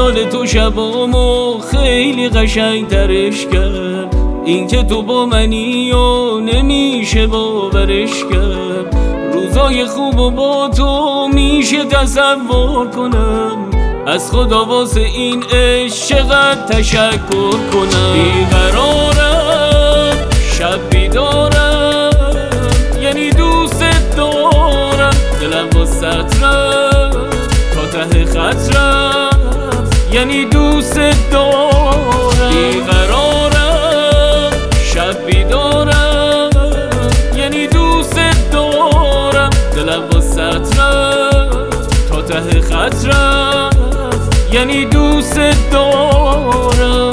وصال تو شبامو خیلی قشنگ ترش کرد. این که تو با منی و نمیشه باورش کرد. روزای خوب و با تو میشه تصور کنم. از خدا واسه این عشق چقدر تشکر کنم. بیقرارم شب بیدارم، یعنی دوست دارم. دلم واسه رفت تا ته خط رفت، یعنی دوست دارم. بیقرارم شب بیدارم، یعنی دوست دارم. دلم واسه رفت تا ته خط رفت، یعنی دوست دارم.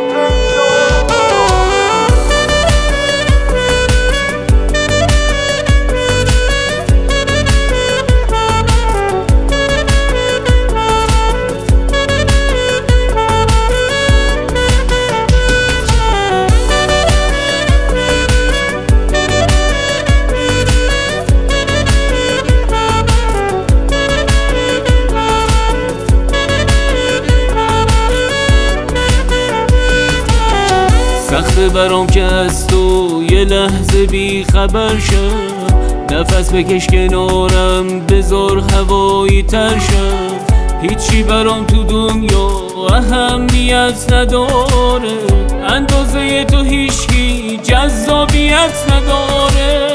سخته برام که از تو یه لحظه بی خبر شم. نفس بکش کنارم بذار هوایی تر شم. هیچی برام تو دنیا اهمیت نداره، اندازه تو هیچکی جذابیت نداره.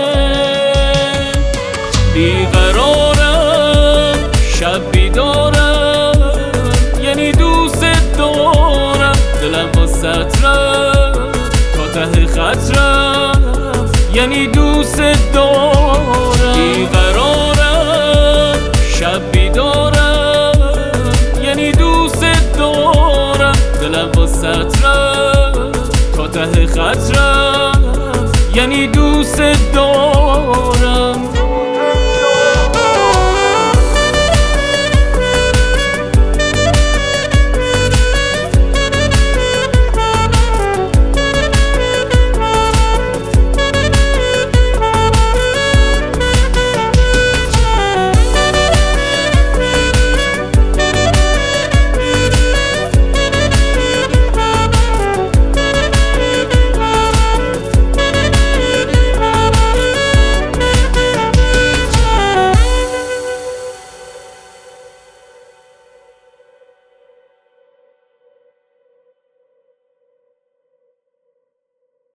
بیقرارم شب بیدارم، یعنی دوست دارم. دلم واسه رفت ته خط رفت، یعنی دوست دارم. بیقرارم شب بیدارم، یعنی دوست دارم. دلم واسه رفت تا ته خط رفت،